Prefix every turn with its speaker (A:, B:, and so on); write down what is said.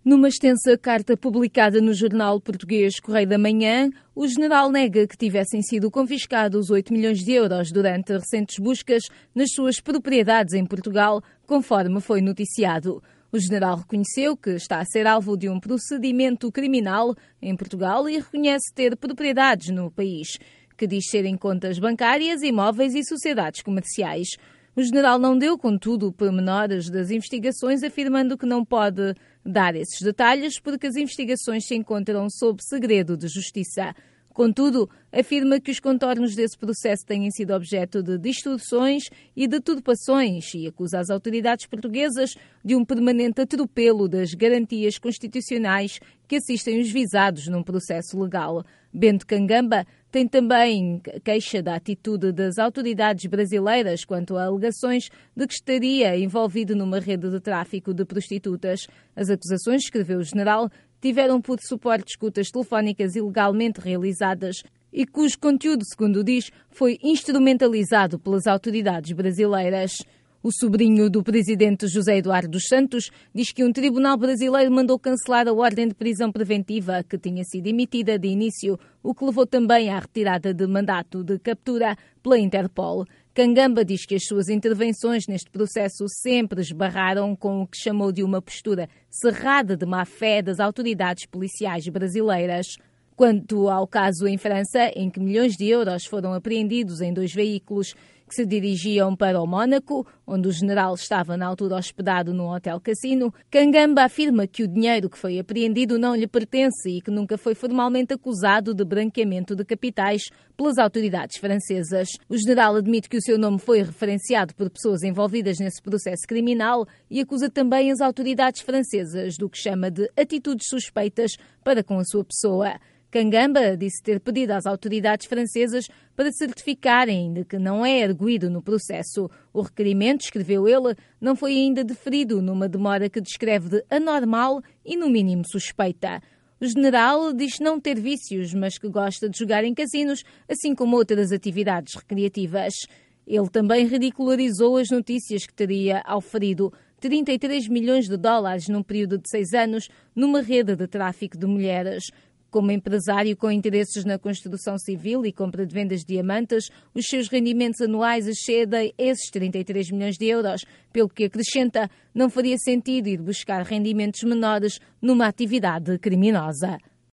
A: Numa extensa carta publicada no jornal português Correio da Manhã, o general nega que tivessem sido confiscados 8 milhões de euros durante recentes buscas nas suas propriedades em Portugal, conforme foi noticiado. O general reconheceu que está a ser alvo de um procedimento criminal em Portugal e reconhece ter propriedades no país, que diz serem contas bancárias, imóveis e sociedades comerciais. O general não deu, contudo, pormenores das investigações, afirmando que não pode dar esses detalhes porque as investigações se encontram sob segredo de justiça. Contudo, afirma que os contornos desse processo têm sido objeto de distorções e deturpações e acusa as autoridades portuguesas de um permanente atropelo das garantias constitucionais que assistem os visados num processo legal. Bento Kangamba tem também queixa da atitude das autoridades brasileiras quanto a alegações de que estaria envolvido numa rede de tráfico de prostitutas. As acusações, escreveu o general, tiveram por suporte escutas telefónicas ilegalmente realizadas e cujo conteúdo, segundo diz, foi instrumentalizado pelas autoridades brasileiras. O sobrinho do presidente José Eduardo dos Santos diz que um tribunal brasileiro mandou cancelar a ordem de prisão preventiva que tinha sido emitida de início, o que levou também à retirada de mandato de captura pela Interpol. Kangamba diz que as suas intervenções neste processo sempre esbarraram com o que chamou de uma postura cerrada de má-fé das autoridades policiais brasileiras. Quanto ao caso em França, em que milhões de euros foram apreendidos em 2 veículos que se dirigiam para o Mónaco, onde o general estava na altura hospedado num hotel-cassino, Kangamba afirma que o dinheiro que foi apreendido não lhe pertence e que nunca foi formalmente acusado de branqueamento de capitais pelas autoridades francesas. O general admite que o seu nome foi referenciado por pessoas envolvidas nesse processo criminal e acusa também as autoridades francesas do que chama de atitudes suspeitas para com a sua pessoa. Kangamba disse ter pedido às autoridades francesas para certificarem de que não é arguido no processo. O requerimento, escreveu ele, não foi ainda deferido numa demora que descreve de anormal e, no mínimo, suspeita. O general diz não ter vícios, mas que gosta de jogar em casinos, assim como outras atividades recreativas. Ele também ridicularizou as notícias que teria auferido 33 milhões de dólares num período de 6 anos numa rede de tráfico de mulheres. Como empresário com interesses na construção civil e compra de vendas de diamantes, os seus rendimentos anuais excedem esses 33 milhões de euros, pelo que acrescenta, não faria sentido ir buscar rendimentos menores numa atividade criminosa.